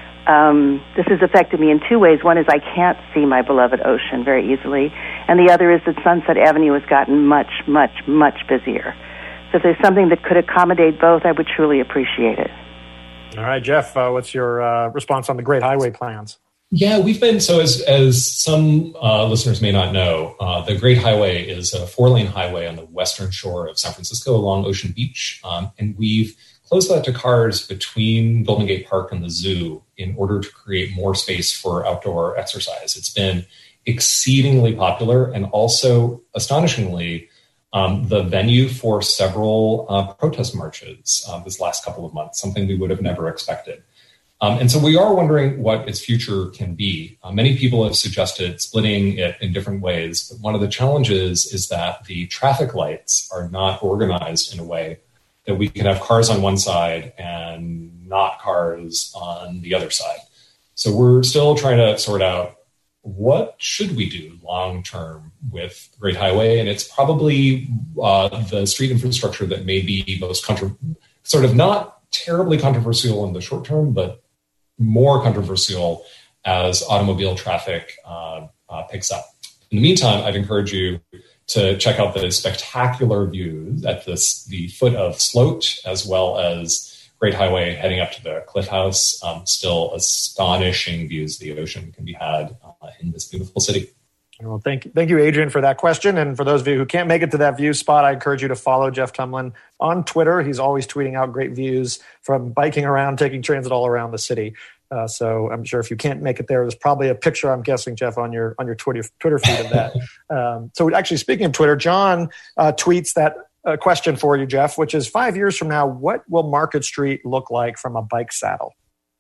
E: This has affected me in two ways. One is I can't see my beloved ocean very easily, and the other is that Sunset Avenue has gotten much, much, much busier. So if there's something that could accommodate both, I would truly appreciate it.
A: All right, Jeff, what's your response on the Great Highway plans?
D: Yeah, we've been, so as some listeners may not know, the Great Highway is a 4-lane highway on the western shore of San Francisco along Ocean Beach. And we've closed that to cars between Golden Gate Park and the zoo in order to create more space for outdoor exercise. It's been exceedingly popular and also, astonishingly, the venue for several protest marches this last couple of months, something we would have never expected. And so we are wondering what its future can be. Many people have suggested splitting it in different ways, but one of the challenges is that the traffic lights are not organized in a way that we can have cars on one side and not cars on the other side. So we're still trying to sort out what should we do long-term with Great Highway, and it's probably the street infrastructure that may be most sort of not terribly controversial in the short term, but more controversial as automobile traffic picks up. In the meantime, I'd encourage you to check out the spectacular views at the foot of Sloat, as well as Great Highway heading up to the Cliff House. Still astonishing views of the ocean can be had in this beautiful city.
A: Well, thank you, Adrian, for that question. And for those of you who can't make it to that view spot, I encourage you to follow Jeff Tumlin on Twitter. He's always tweeting out great views from biking around, taking transit all around the city. So I'm sure if you can't make it there's probably a picture, I'm guessing, Jeff, on your Twitter feed of that. So actually, speaking of Twitter, John tweets that question for you, Jeff, which is 5 years from now, what will Market Street look like from a bike saddle?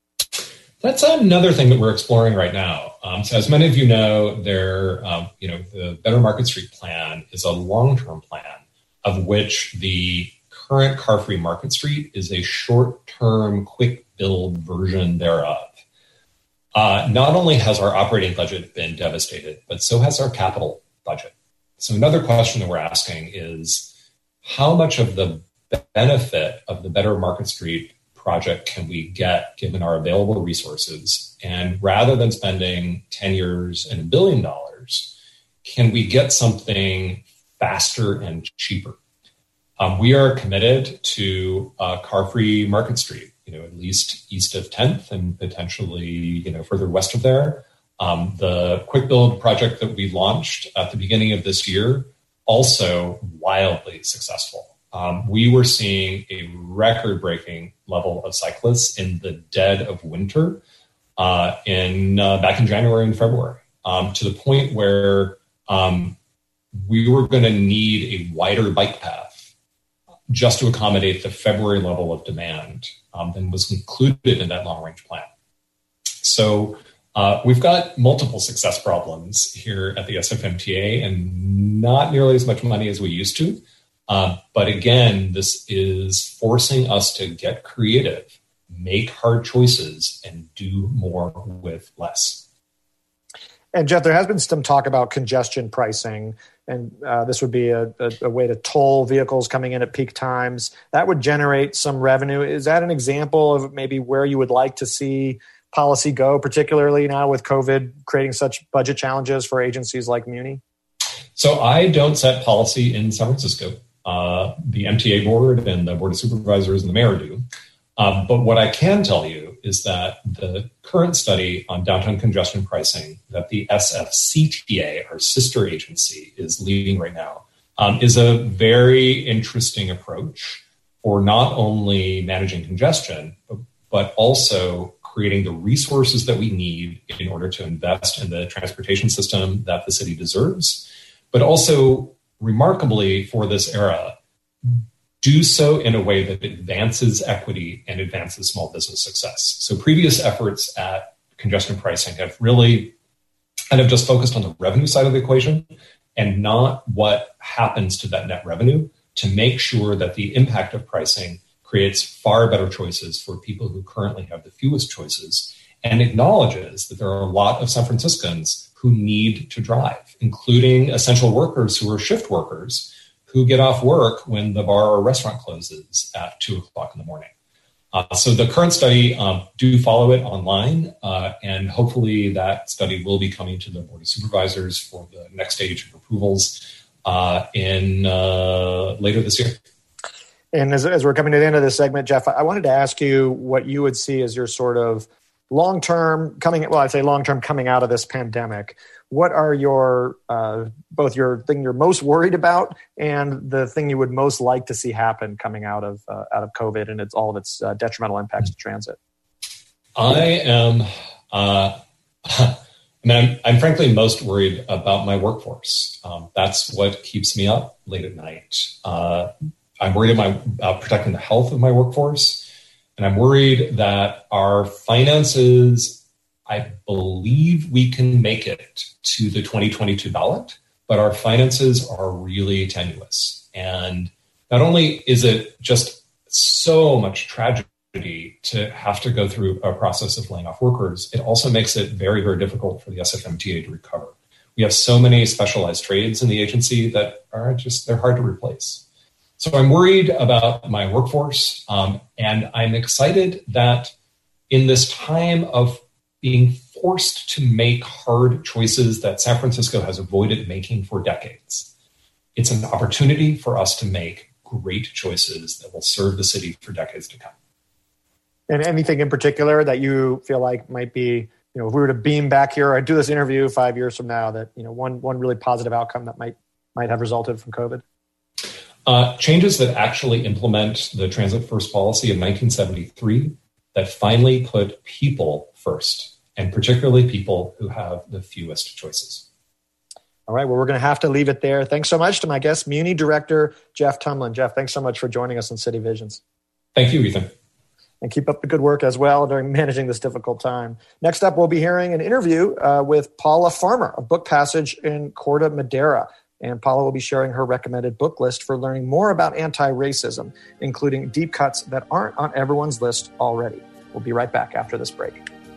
D: That's another thing that we're exploring right now. So as many of you know, the Better Market Street plan is a long-term plan of which the current car-free Market Street is a short-term, quick-build version thereof. Not only has our operating budget been devastated, but so has our capital budget. So another question that we're asking is, how much of the benefit of the Better Market Street project can we get given our available resources? And rather than spending 10 years and $1 billion, can we get something faster and cheaper? We are committed to car-free Market Street, at least east of 10th and potentially, further west of there. The Quick Build project that we launched at the beginning of this year, also wildly successful. We were seeing a record-breaking level of cyclists in the dead of winter back in January and February, to the point where we were going to need a wider bike path just to accommodate the February level of demand than was included in that long-range plan. So we've got multiple success problems here at the SFMTA and not nearly as much money as we used to. But again, this is forcing us to get creative, make hard choices, and do more with less.
A: And Jeff, there has been some talk about congestion pricing, and this would be a way to toll vehicles coming in at peak times. That would generate some revenue. Is that an example of maybe where you would like to see policy go, particularly now with COVID creating such budget challenges for agencies like Muni?
D: So I don't set policy in San Francisco. The MTA board and the board of supervisors and the mayor do. But what I can tell you is that the current study on downtown congestion pricing that the SFCTA, our sister agency, is leading right now, is a very interesting approach for not only managing congestion, but also creating the resources that we need in order to invest in the transportation system that the city deserves, but also, remarkably for this era, do so in a way that advances equity and advances small business success. So previous efforts at congestion pricing have really kind of just focused on the revenue side of the equation and not what happens to that net revenue to make sure that the impact of pricing creates far better choices for people who currently have the fewest choices and acknowledges that there are a lot of San Franciscans who need to drive, including essential workers who are shift workers who get off work when the bar or restaurant closes at 2:00 in the morning. So the current study, do follow it online, and hopefully that study will be coming to the Board of Supervisors for the next stage of approvals in later this year.
A: And as we're coming to the end of this segment, Jeff, I wanted to ask you what you would see as your sort of long-term coming out of this pandemic. What are your both your thing you're most worried about and the thing you would most like to see happen coming out of COVID and all of its detrimental impacts to transit?
D: I'm frankly most worried about my workforce. That's what keeps me up late at night. I'm worried about protecting the health of my workforce. And I'm worried that our finances, I believe we can make it to the 2022 ballot, but our finances are really tenuous. And not only is it just so much tragedy to have to go through a process of laying off workers, it also makes it very, very difficult for the SFMTA to recover. We have so many specialized trades in the agency that they're hard to replace. So I'm worried about my workforce, and I'm excited that in this time of being forced to make hard choices that San Francisco has avoided making for decades, it's an opportunity for us to make great choices that will serve the city for decades to come.
A: And anything in particular that you feel like might be, if we were to beam back here or do this interview 5 years from now, that, one really positive outcome that might have resulted from COVID?
D: Changes that actually implement the Transit First policy of 1973 that finally put people first, and particularly people who have the fewest choices.
A: All right. Well, we're going to have to leave it there. Thanks so much to my guest, Muni Director Jeff Tumlin. Jeff, thanks so much for joining us on City Visions.
D: Thank you, Ethan.
A: And keep up the good work as well during managing this difficult time. Next up, we'll be hearing an interview with Paula Farmer of Book Passage in Corte Madera. And Paula will be sharing her recommended book list for learning more about anti-racism, including deep cuts that aren't on everyone's list already. We'll be right back after this break.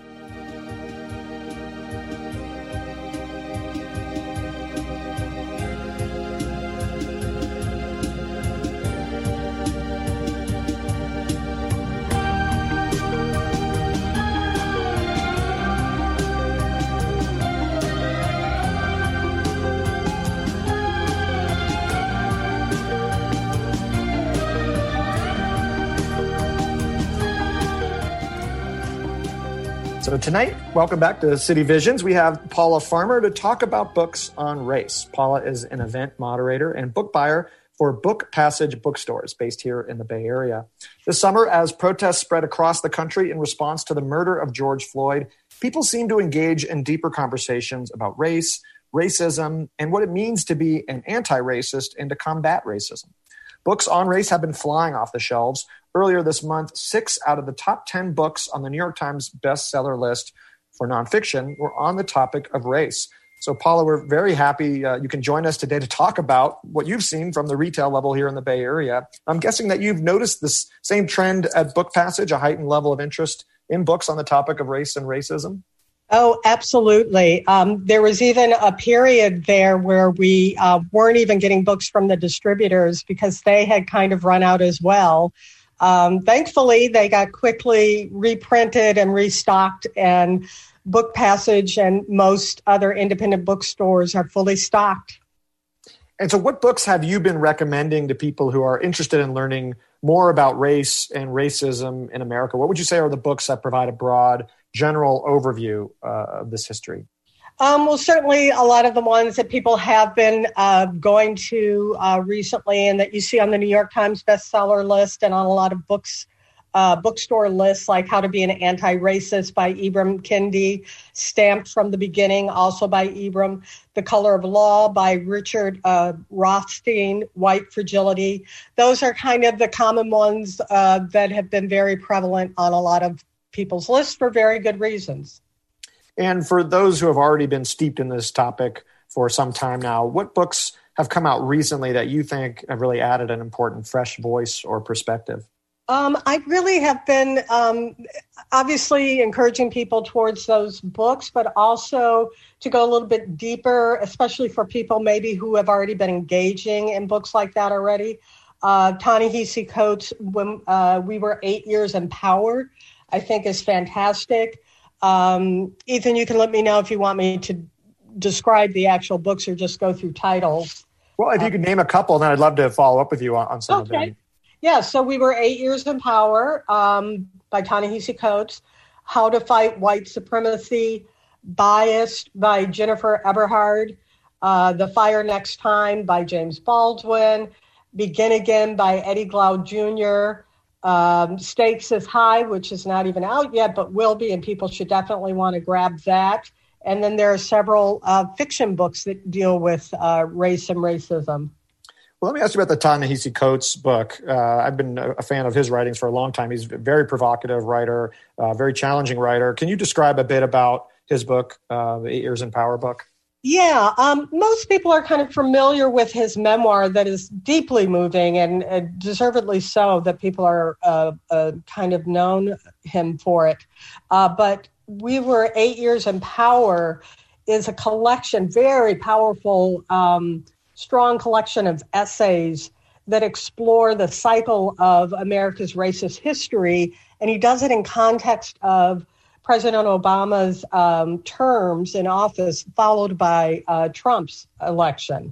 A: So tonight, welcome back to City Visions. We have Paula Farmer to talk about books on race. Paula is an event moderator and book buyer for Book Passage bookstores based here in the Bay Area. This summer, as protests spread across the country in response to the murder of George Floyd, people seem to engage in deeper conversations about race, racism, and what it means to be an anti-racist and to combat racism. Books on race have been flying off the shelves. Earlier this month, 6 out of the top 10 books on the New York Times bestseller list for nonfiction were on the topic of race. So, Paula, we're very happy you can join us today to talk about what you've seen from the retail level here in the Bay Area. I'm guessing that you've noticed this same trend at Book Passage, a heightened level of interest in books on the topic of race and racism.
F: Oh, absolutely. There was even a period there where we weren't even getting books from the distributors because they had kind of run out as well. Thankfully, they got quickly reprinted and restocked, and Book Passage and most other independent bookstores are fully stocked.
A: And so what books have you been recommending to people who are interested in learning more about race and racism in America? What would you say are the books that provide a broad, general overview of this history?
F: Well, certainly a lot of the ones that people have been going to recently and that you see on the New York Times bestseller list and on a lot of bookstore lists, like How to Be an Anti-Racist by Ibram Kendi, Stamped from the Beginning, also by Ibram, The Color of Law by Richard Rothstein, White Fragility. Those are kind of the common ones that have been very prevalent on a lot of people's lists for very good reasons.
A: And for those who have already been steeped in this topic for some time now, what books have come out recently that you think have really added an important fresh voice or perspective?
F: I really have been obviously encouraging people towards those books, but also to go a little bit deeper, especially for people maybe who have already been engaging in books like that already. Ta-Nehisi Coates' When We Were 8 Years in Power, I think is fantastic. Ethan, you can let me know if you want me to describe the actual books or just go through titles.
A: Well, if you could name a couple, then I'd love to follow up with you on some of them.
F: Yeah, so We Were 8 Years in Power by Ta-Nehisi Coates, How to Fight White Supremacy, Biased by Jennifer Eberhard, The Fire Next Time by James Baldwin, Begin Again by Eddie Glaude Jr., Stakes is High, which is not even out yet, but will be, and people should definitely want to grab that. And then there are several fiction books that deal with race and racism.
A: Well, let me ask you about the Ta-Nehisi Coates book. I've been a fan of his writings for a long time. He's a very provocative writer, very challenging writer. Can you describe a bit about his book, the 8 Years in Power book?
F: Yeah, most people are kind of familiar with his memoir that is deeply moving and deservedly so, that people are kind of known him for it. But We Were 8 Years in Power is a collection, very powerful, strong collection of essays that explore the cycle of America's racist history. And he does it in context of President Obama's terms in office, followed by Trump's election.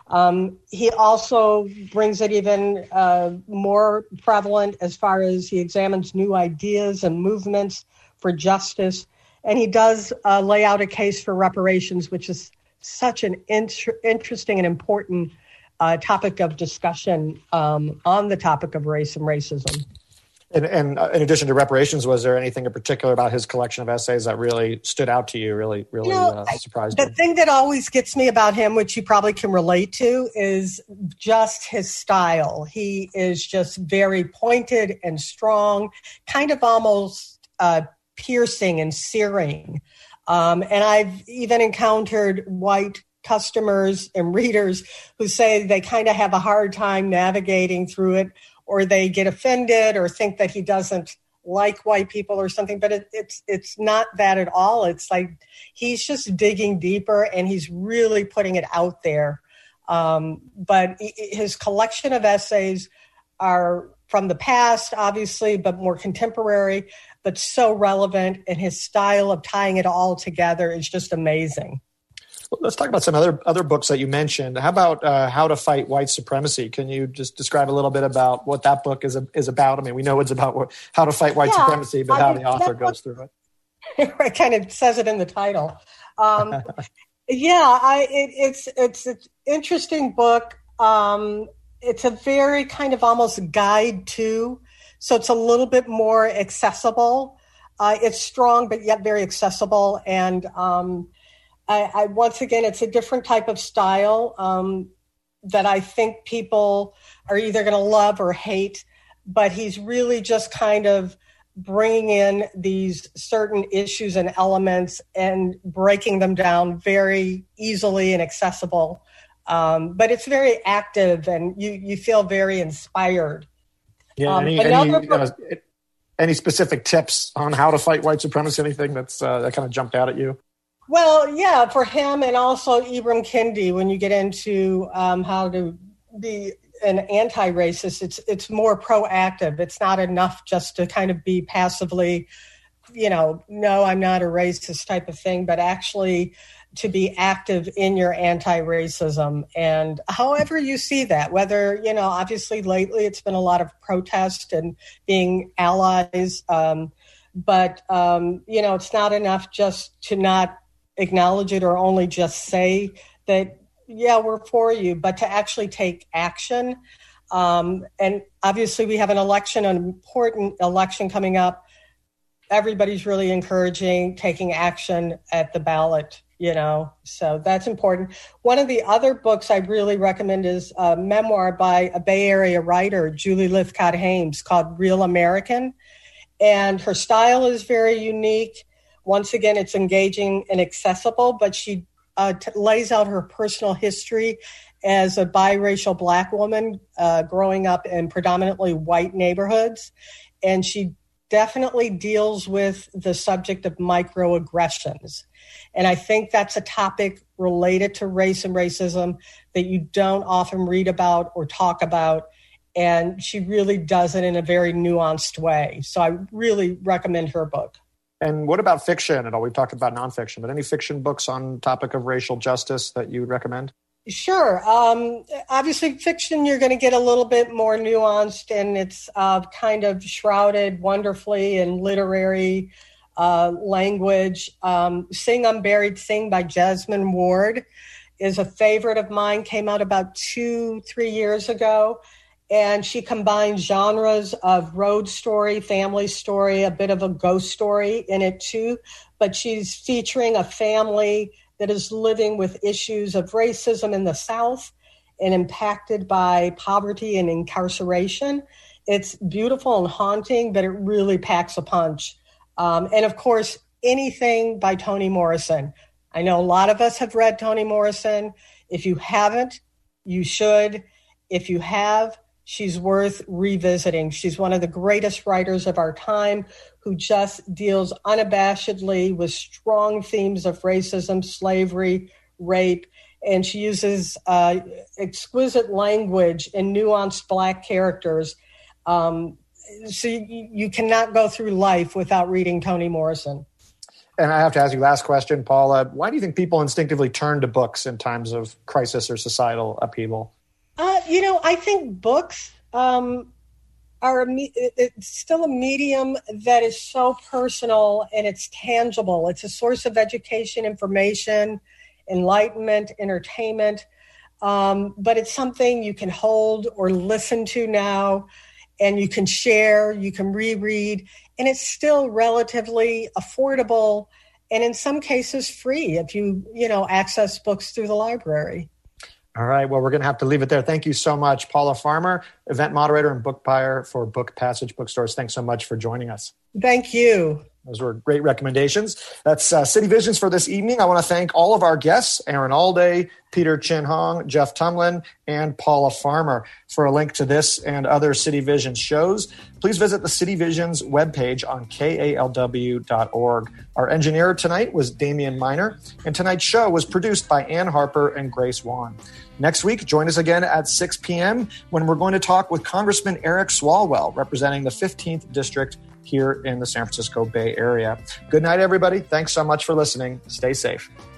F: He also brings it even more prevalent as far as he examines new ideas and movements for justice. And he does lay out a case for reparations, which is such an interesting and important topic of discussion on the topic of race and racism.
A: And in addition to reparations, was there anything in particular about his collection of essays that really stood out to you, really surprised you?
F: The thing that always gets me about him, which you probably can relate to, is just his style. He is just very pointed and strong, kind of almost piercing and searing. And I've even encountered white customers and readers who say they kind of have a hard time navigating through it, or they get offended or think that he doesn't like white people or something, but it's not that at all. It's like he's just digging deeper and he's really putting it out there. But his collection of essays are from the past, obviously, but more contemporary, but so relevant, and his style of tying it all together is just amazing.
A: Well, let's talk about some other books that you mentioned. How about How to Fight White Supremacy? Can you just describe a little bit about what that book is about? I mean, we know it's about how to fight white supremacy, but how the author goes through it.
F: It kind of says it in the title. It's an interesting book. It's a very kind of almost guide to, so it's a little bit more accessible. It's strong, but yet very accessible. And I once again, it's a different type of style that I think people are either going to love or hate, but he's really just kind of bringing in these certain issues and elements and breaking them down very easily and accessible. But it's very active, and you feel very inspired.
A: Yeah. Any specific tips on how to fight white supremacy? Anything that kind of jumped out at you?
F: Well, yeah, for him and also Ibram Kendi, when you get into how to be an anti-racist, it's more proactive. It's not enough just to kind of be passively, no, I'm not a racist type of thing, but actually to be active in your anti-racism. And however you see that, whether, obviously lately it's been a lot of protest and being allies. But it's not enough just to not acknowledge it or only just say that, yeah, we're for you, but to actually take action. And obviously we have an important election coming up. Everybody's really encouraging taking action at the ballot, so that's important. One of the other books I really recommend is a memoir by a Bay Area writer, Julie Lythcott-Haims, called Real American. And her style is very unique. Once again, it's engaging and accessible, but she lays out her personal history as a biracial Black woman growing up in predominantly white neighborhoods. And she definitely deals with the subject of microaggressions. And I think that's a topic related to race and racism that you don't often read about or talk about. And she really does it in a very nuanced way. So I really recommend her book.
A: And what about fiction at all? We've talked about nonfiction, but any fiction books on topic of racial justice that you would recommend?
F: Sure. Obviously, fiction, you're going to get a little bit more nuanced, and it's kind of shrouded wonderfully in literary language. Sing Unburied Sing by Jasmine Ward is a favorite of mine, came out about 2-3 years ago. And she combines genres of road story, family story, a bit of a ghost story in it too. But she's featuring a family that is living with issues of racism in the South and impacted by poverty and incarceration. It's beautiful and haunting, but it really packs a punch. And of course, anything by Toni Morrison. I know a lot of us have read Toni Morrison. If you haven't, you should. If you have, she's worth revisiting. She's one of the greatest writers of our time who just deals unabashedly with strong themes of racism, slavery, rape, and she uses exquisite language and nuanced Black characters. So you cannot go through life without reading Toni Morrison.
A: And I have to ask you last question, Paula. Why do you think people instinctively turn to books in times of crisis or societal upheaval?
F: I think books it's still a medium that is so personal and it's tangible. It's a source of education, information, enlightenment, entertainment. But it's something you can hold or listen to now, and you can share, you can reread, and it's still relatively affordable and in some cases free if you access books through the library.
A: All right. Well, we're going to have to leave it there. Thank you so much, Paula Farmer, event moderator and book buyer for Book Passage Bookstores. Thanks so much for joining us.
F: Thank you.
A: Those were great recommendations. That's City Visions for this evening. I want to thank all of our guests, Aaron Alday, Peter Chin Hong, Jeff Tumlin, and Paula Farmer. For a link to this and other City Visions shows, please visit the City Visions webpage on kalw.org. Our engineer tonight was Damian Miner, and tonight's show was produced by Ann Harper and Grace Wan. Next week, join us again at 6 p.m. when we're going to talk with Congressman Eric Swalwell, representing the 15th District here in the San Francisco Bay Area. Good night, everybody. Thanks so much for listening. Stay safe.